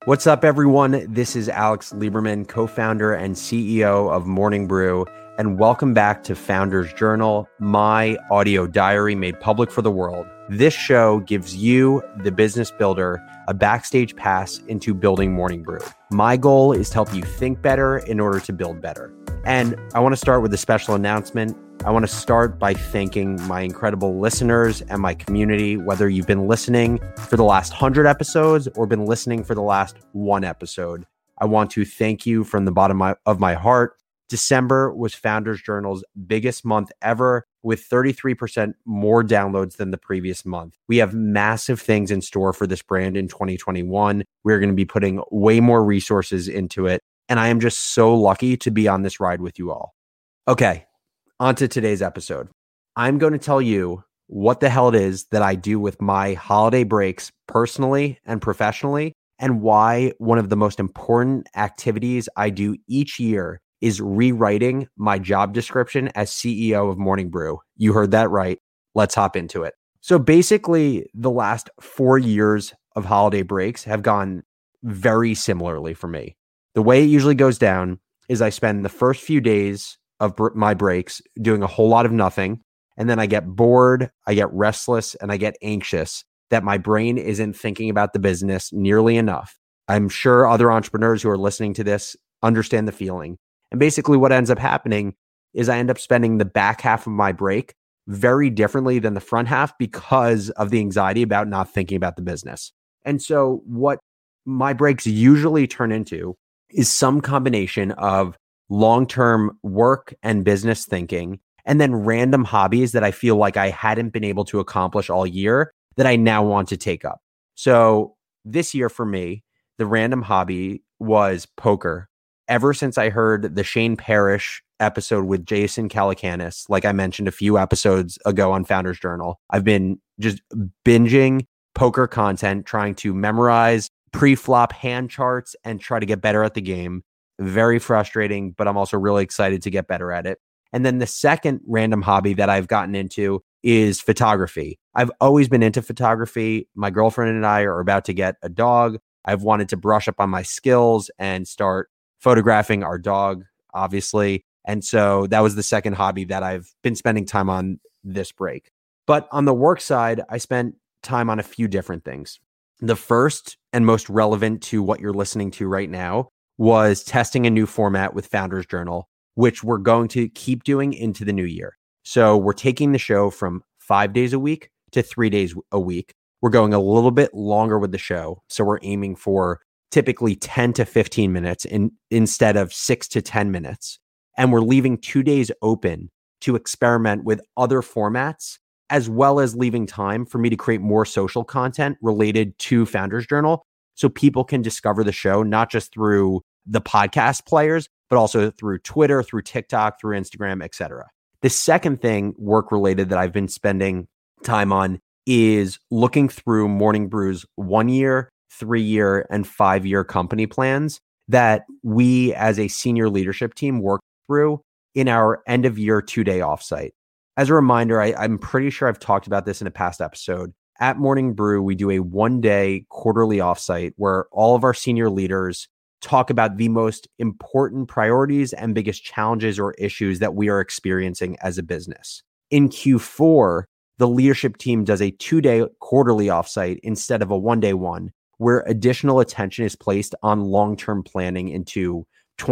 What's up, everyone? This is Alex Lieberman, co-founder and CEO of Morning Brew, and welcome back to Founders Journal, my audio diary made public for the world. This show gives you, the business builder, a backstage pass into building Morning Brew. My goal is to help you think better in order to build better. And I want to start with a special announcement. I want to start by thanking my incredible listeners and my community, whether you've been listening for the last 100 episodes or been listening for the last one episode. I want to thank you from the bottom of my heart. December was Founders Journal's biggest month ever, with 33% more downloads than the previous month. We have massive things in store for this brand in 2021. We're going to be putting way more resources into it, and I am just so lucky to be on this ride with you all. Okay, on to today's episode. I'm going to tell you what the hell it is that I do with my holiday breaks personally and professionally, and why one of the most important activities I do each year is rewriting my job description as CEO of Morning Brew. You heard that right. Let's hop into it. So basically, the last 4 years of holiday breaks have gone very similarly for me. The way it usually goes down is I spend the first few days of my breaks doing a whole lot of nothing, and then I get bored, I get restless, and I get anxious that my brain isn't thinking about the business nearly enough. I'm sure other entrepreneurs who are listening to this understand the feeling. And basically what ends up happening is I end up spending the back half of my break very differently than the front half because of the anxiety about not thinking about the business. And so what my breaks usually turn into is some combination of long-term work and business thinking, and then random hobbies that I feel like I hadn't been able to accomplish all year that I now want to take up. So this year for me, the random hobby was poker. Ever since I heard the Shane Parrish episode with Jason Calacanis, like I mentioned a few episodes ago on Founders Journal, I've been just binging poker content, trying to memorize pre-flop hand charts and try to get better at the game. Very frustrating, but I'm also really excited to get better at it. And then the second random hobby that I've gotten into is photography. I've always been into photography. My girlfriend and I are about to get a dog. I've wanted to brush up on my skills and start photographing our dog, obviously. And so that was the second hobby that I've been spending time on this break. But on the work side, I spent time on a few different things. The first and most relevant to what you're listening to right now was testing a new format with Founders Journal, which we're going to keep doing into the new year. So we're taking the show from 5 days a week to 3 days a week. We're going a little bit longer with the show. So we're aiming for typically 10 to 15 minutes instead of 6 to 10 minutes. And we're leaving 2 days open to experiment with other formats, as well as leaving time for me to create more social content related to Founders Journal so people can discover the show, not just through the podcast players, but also through Twitter, through TikTok, through Instagram, etc. The second thing work-related that I've been spending time on is looking through Morning Brew's 1 year, 3 year, and 5 year company plans that we as a senior leadership team work through in our end of year 2-day offsite. As a reminder, I'm pretty sure I've talked about this in a past episode. At Morning Brew, we do a 1-day quarterly offsite where all of our senior leaders talk about the most important priorities and biggest challenges or issues that we are experiencing as a business. In Q4, the leadership team does a 2-day quarterly offsite instead of a 1-day one, where additional attention is placed on long-term planning into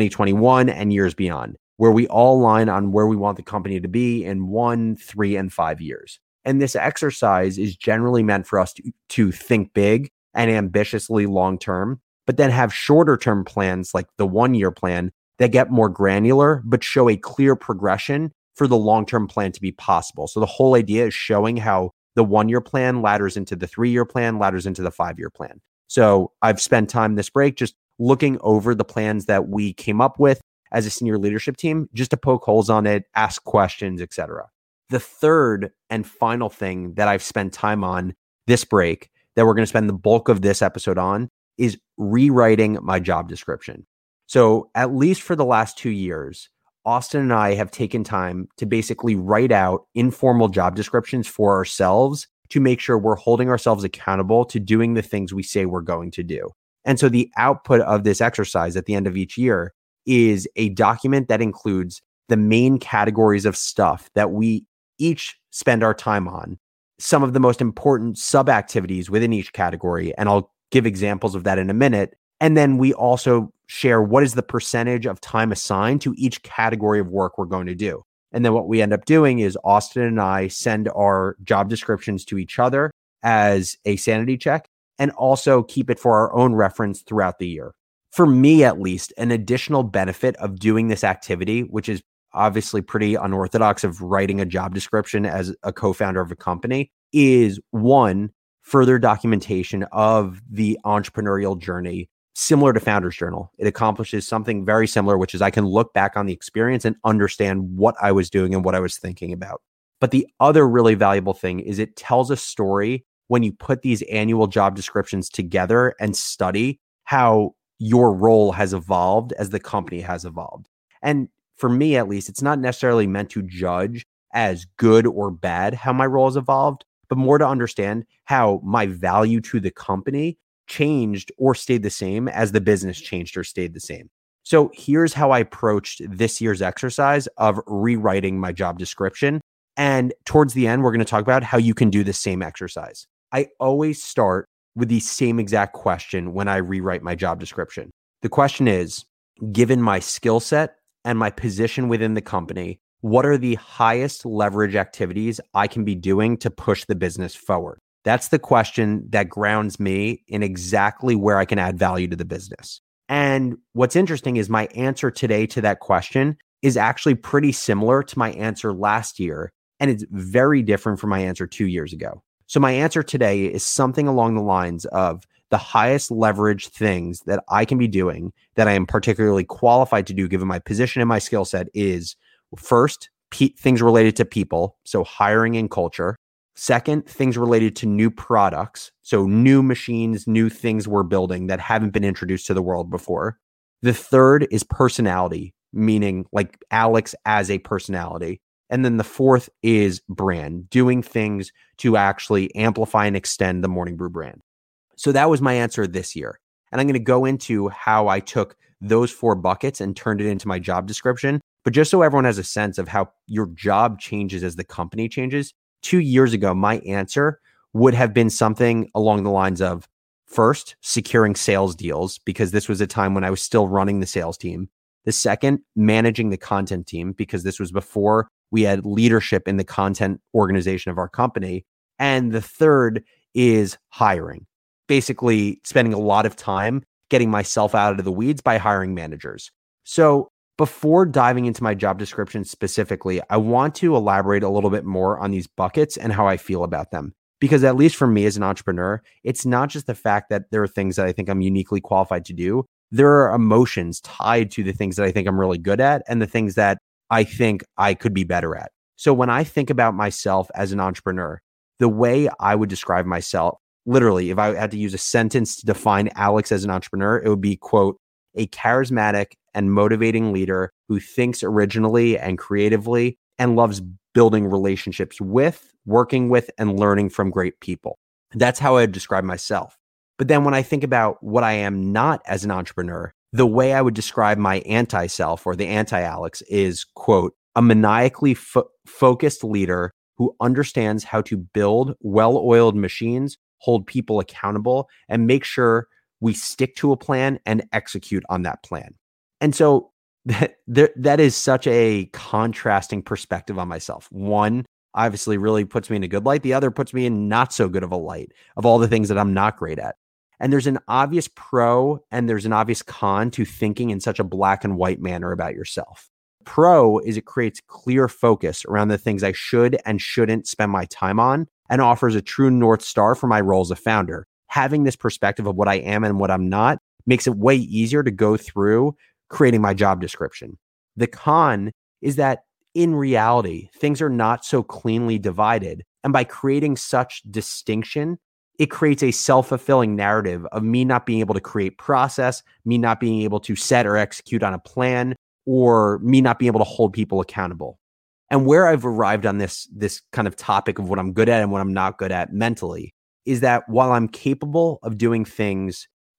2021 and years beyond, where we all align on where we want the company to be in 1, 3, and 5 years. And this exercise is generally meant for us to think big and ambitiously long-term, but then have shorter-term plans like the 1-year plan that get more granular, but show a clear progression for the long-term plan to be possible. So the whole idea is showing how the 1-year plan ladders into the 3-year plan, ladders into the 5-year plan. So I've spent time this break just looking over the plans that we came up with as a senior leadership team, just to poke holes on it, ask questions, etc. The third and final thing that I've spent time on this break that we're going to spend the bulk of this episode on is rewriting my job description. So at least for the last 2 years, Austin and I have taken time to basically write out informal job descriptions for ourselves to make sure we're holding ourselves accountable to doing the things we say we're going to do. And so the output of this exercise at the end of each year is a document that includes the main categories of stuff that we each spend our time on, some of the most important sub-activities within each category. And I'll give examples of that in a minute. And then we also share what is the percentage of time assigned to each category of work we're going to do. And then what we end up doing is Austin and I send our job descriptions to each other as a sanity check and also keep it for our own reference throughout the year. For me, at least, an additional benefit of doing this activity, which is obviously pretty unorthodox of writing a job description as a co-founder of a company, is one, further documentation of the entrepreneurial journey, similar to Founders Journal. It accomplishes something very similar, which is I can look back on the experience and understand what I was doing and what I was thinking about. But the other really valuable thing is it tells a story when you put these annual job descriptions together and study how your role has evolved as the company has evolved. And for me, at least, it's not necessarily meant to judge as good or bad how my role has evolved, but more to understand how my value to the company changed or stayed the same as the business changed or stayed the same. So here's how I approached this year's exercise of rewriting my job description. And towards the end, we're going to talk about how you can do the same exercise. I always start with the same exact question when I rewrite my job description. The question is, given my skill set and my position within the company, what are the highest leverage activities I can be doing to push the business forward? That's the question that grounds me in exactly where I can add value to the business. And what's interesting is my answer today to that question is actually pretty similar to my answer last year, and it's very different from my answer 2 years ago. So my answer today is something along the lines of the highest leverage things that I can be doing that I am particularly qualified to do given my position and my skill set is first, things related to people, so hiring and culture. Second, things related to new products, so new machines, new things we're building that haven't been introduced to the world before. The third is personality, meaning like Alex as a personality. And then the fourth is brand, doing things to actually amplify and extend the Morning Brew brand. So that was my answer this year. And I'm going to go into how I took those 4 buckets and turned it into my job description. But just so everyone has a sense of how your job changes as the company changes, 2 years ago, my answer would have been something along the lines of first, securing sales deals, because this was a time when I was still running the sales team. The second, managing the content team, because this was before we had leadership in the content organization of our company. And the third is hiring, basically spending a lot of time getting myself out of the weeds by hiring managers. So before diving into my job description specifically, I want to elaborate a little bit more on these buckets and how I feel about them. Because at least for me as an entrepreneur, it's not just the fact that there are things that I think I'm uniquely qualified to do. There are emotions tied to the things that I think I'm really good at and the things that I think I could be better at. So when I think about myself as an entrepreneur, the way I would describe myself, literally, if I had to use a sentence to define Alex as an entrepreneur, it would be, quote, a charismatic and motivating leader who thinks originally and creatively and loves building relationships with, working with, and learning from great people. That's how I would describe myself. But then when I think about what I am not as an entrepreneur, the way I would describe my anti-self or the anti-Alex is, quote, a maniacally focused leader who understands how to build well-oiled machines, hold people accountable, and make sure we stick to a plan and execute on that plan. And so that is such a contrasting perspective on myself. One obviously really puts me in a good light. The other puts me in not so good of a light of all the things that I'm not great at. And there's an obvious pro and there's an obvious con to thinking in such a black and white manner about yourself. Pro is it creates clear focus around the things I should and shouldn't spend my time on and offers a true North Star for my role as a founder. Having this perspective of what I am and what I'm not makes it way easier to go through creating my job description. The con is that in reality, things are not so cleanly divided. And by creating such distinction, it creates a self-fulfilling narrative of me not being able to create process, me not being able to set or execute on a plan, or me not being able to hold people accountable. And where I've arrived on this kind of topic of what I'm good at and what I'm not good at mentally is that while I'm capable of doing things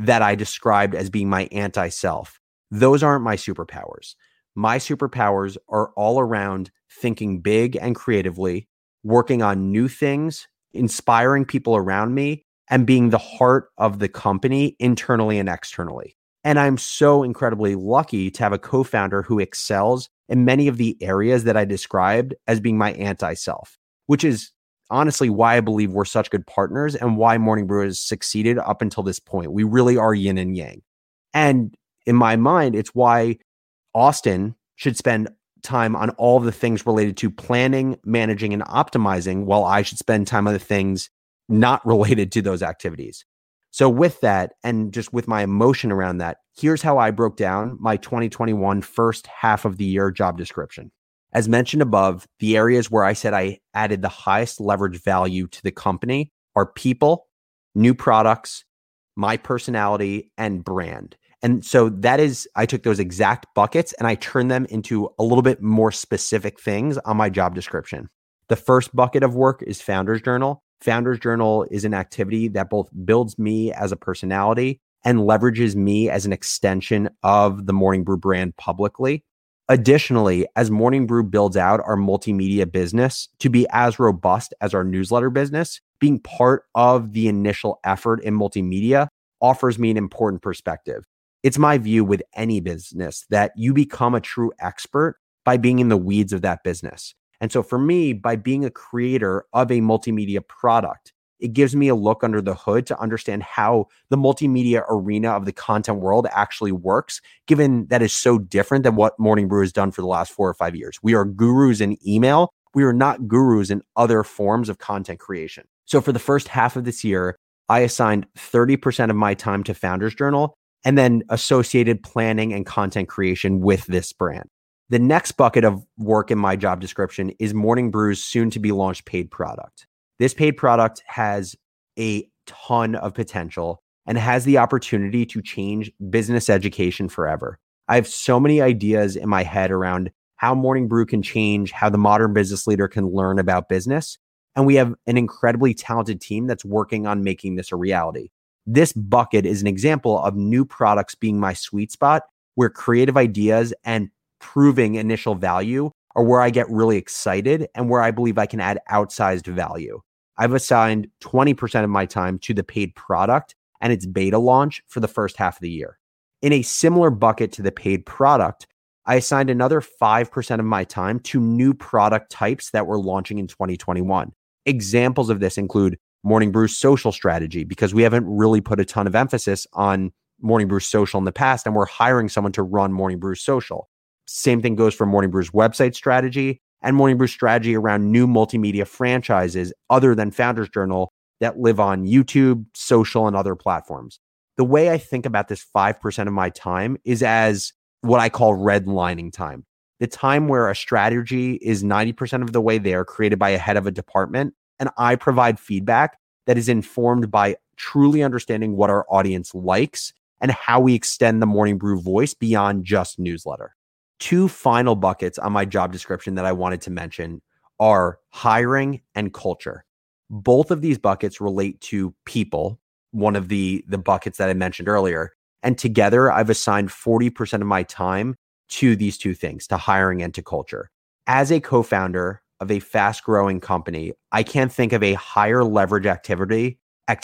that I described as being my anti-self. Those aren't my superpowers. My superpowers are all around thinking big and creatively, working on new things, inspiring people around me, and being the heart of the company internally and externally. And I'm so incredibly lucky to have a co-founder who excels in many of the areas that I described as being my anti-self, which is honestly why I believe we're such good partners and why Morning Brew has succeeded up until this point. We really are yin and yang. And in my mind, it's why Austin should spend time on all the things related to planning, managing, and optimizing, while I should spend time on the things not related to those activities. So with that, and just with my emotion around that, here's how I broke down my 2021 first half of the year job description. As mentioned above, the areas where I said I added the highest leverage value to the company are people, new products, my personality, and brand. And so that is, I took those exact buckets and I turned them into a little bit more specific things on my job description. The first bucket of work is Founders Journal. Founders Journal is an activity that both builds me as a personality and leverages me as an extension of the Morning Brew brand publicly. Additionally, as Morning Brew builds out our multimedia business to be as robust as our newsletter business, being part of the initial effort in multimedia offers me an important perspective. It's my view with any business that you become a true expert by being in the weeds of that business. And so for me, by being a creator of a multimedia product, it gives me a look under the hood to understand how the multimedia arena of the content world actually works, given that is so different than what Morning Brew has done for the last 4 or 5 years. We are gurus in email. We are not gurus in other forms of content creation. So for the first half of this year, I assigned 30% of my time to Founders Journal and then associated planning and content creation with this brand. The next bucket of work in my job description is Morning Brew's soon to be launched paid product. This paid product has a ton of potential and has the opportunity to change business education forever. I have so many ideas in my head around how Morning Brew can change how the modern business leader can learn about business. And we have an incredibly talented team that's working on making this a reality. This bucket is an example of new products being my sweet spot, where creative ideas and proving initial value are where I get really excited and where I believe I can add outsized value. I've assigned 20% of my time to the paid product and its beta launch for the first half of the year. In a similar bucket to the paid product, I assigned another 5% of my time to new product types that we're launching in 2021. Examples of this include Morning Brew's social strategy, because we haven't really put a ton of emphasis on Morning Brew's social in the past, and we're hiring someone to run Morning Brew's social. Same thing goes for Morning Brew's website strategy and Morning Brew's strategy around new multimedia franchises other than Founders Journal that live on YouTube, social, and other platforms. The way I think about this 5% of my time is as what I call redlining time. The time where a strategy is 90% of the way there, created by a head of a department, and I provide feedback that is informed by truly understanding what our audience likes and how we extend the Morning Brew voice beyond just newsletter. Two final buckets on my job description that I wanted to mention are hiring and culture. Both of these buckets relate to people, one of the buckets that I mentioned earlier. And together, I've assigned 40% of my time to these two things, to hiring and to culture. As a co-founder of a fast-growing company, I can't think of a higher leverage activity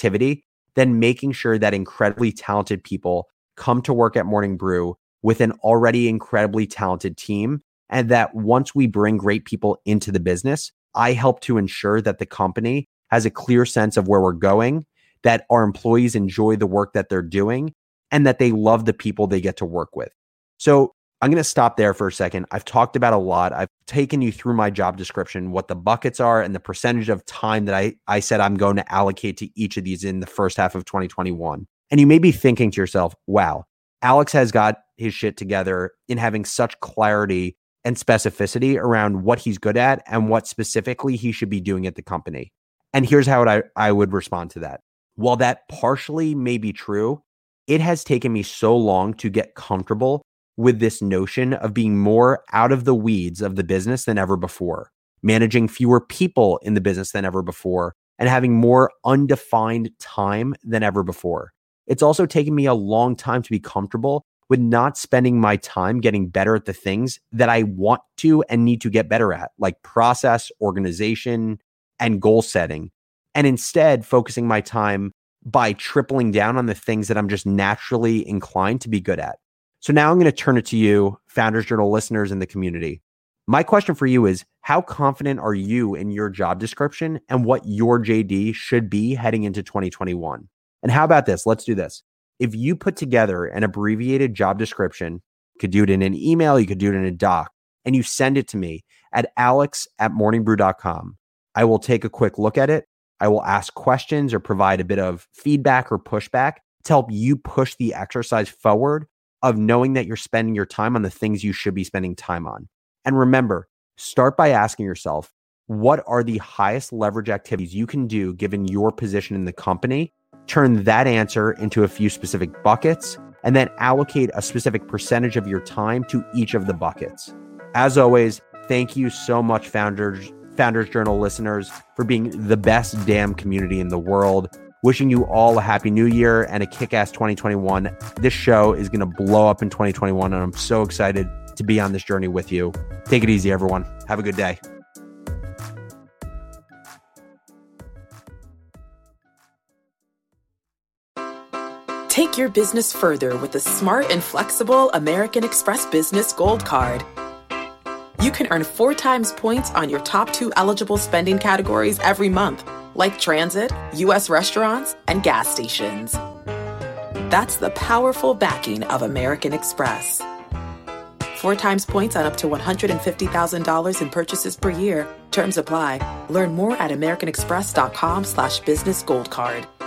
than making sure that incredibly talented people come to work at Morning Brew with an already incredibly talented team, and that once we bring great people into the business, I help to ensure that the company has a clear sense of where we're going, that our employees enjoy the work that they're doing, and that they love the people they get to work with. So I'm going to stop there for a second. I've talked about a lot. I've taken you through my job description, what the buckets are, and the percentage of time that I said I'm going to allocate to each of these in the first half of 2021. And you may be thinking to yourself, wow, Alex has got his shit together in having such clarity and specificity around what he's good at and what specifically he should be doing at the company. And here's how I would respond to that. While that partially may be true, it has taken me so long to get comfortable with this notion of being more out of the weeds of the business than ever before, managing fewer people in the business than ever before, and having more undefined time than ever before. It's also taken me a long time to be comfortable with not spending my time getting better at the things that I want to and need to get better at, like process, organization, and goal setting. And instead focusing my time by tripling down on the things that I'm just naturally inclined to be good at. So now I'm going to turn it to you, Founders Journal listeners in the community. My question for you is, how confident are you in your job description and what your JD should be heading into 2021? And how about this? Let's do this. If you put together an abbreviated job description, you could do it in an email, you could do it in a doc, and you send it to me at alex@morningbrew.com. I will take a quick look at it. I will ask questions or provide a bit of feedback or pushback to help you push the exercise forward of knowing that you're spending your time on the things you should be spending time on. And remember, start by asking yourself, what are the highest leverage activities you can do given your position in the company? Turn that answer into a few specific buckets, and then allocate a specific percentage of your time to each of the buckets. As always, thank you so much, Founders Journal listeners, for being the best damn community in the world. Wishing you all a happy new year and a kick-ass 2021. This show is going to blow up in 2021, and I'm so excited to be on this journey with you. Take it easy, everyone. Have a good day. Take your business further with the smart and flexible American Express Business Gold Card. You can earn 4 times points on your top 2 eligible spending categories every month, like transit, U.S. restaurants, and gas stations. That's the powerful backing of American Express. 4 times points on up to $150,000 in purchases per year. Terms apply. Learn more at americanexpress.com/businessgoldcard.